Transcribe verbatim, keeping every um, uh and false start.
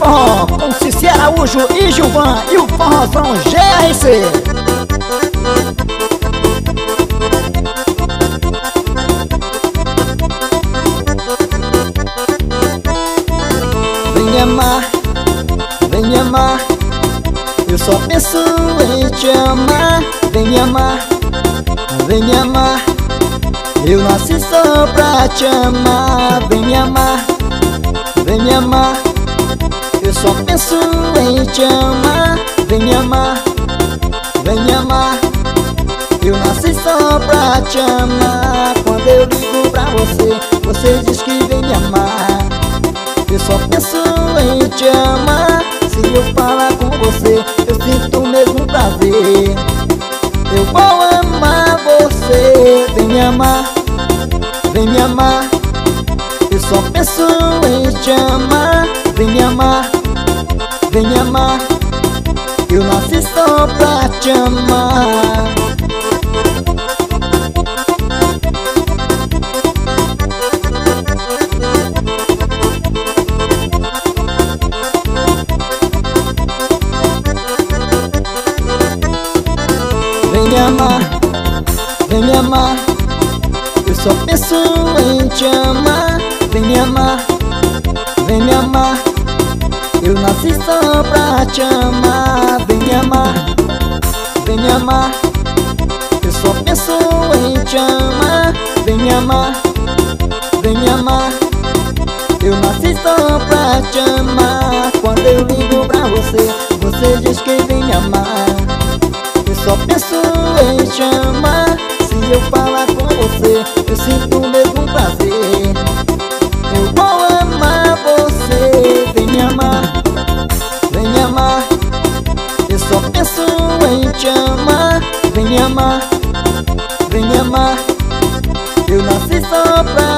forró com Cici Araújo e Gilvan e o forrozão G R C. Vem me amar, vem me amar, eu só penso em te amar. Vem me amar, vem me amar, eu nasci só pra te amar. Vem me amar, vem me amar, eu só penso em te amar. Vem me amar, vem me amar, eu nasci só pra te amar. Quando eu ligo pra você, você diz que vem me amar. Eu só penso em te amar. Se eu falar com você, eu sinto o mesmo prazer. Eu vou amar você. Vem me amar, vem me amar, eu só penso em te amar. Vem me amar, vem me amar, eu nasci só pra te amar. Vem me amar, vem me amar, eu só penso em te amar. Vem me amar, vem me amar, eu nasci só pra te amar. Vem me amar, vem me amar, eu só penso em te amar. Vem me amar, vem me amar, eu nasci só pra te amar. Quando eu ligo pra você, você diz que vem me amar. Eu só penso em te amar. Se eu falar com você, eu sinto o mesmo prazer. Eu vou amar você. Vem me amar, vem me amar, eu só penso em te amar. Vem me amar, vem me amar, eu nasci só pra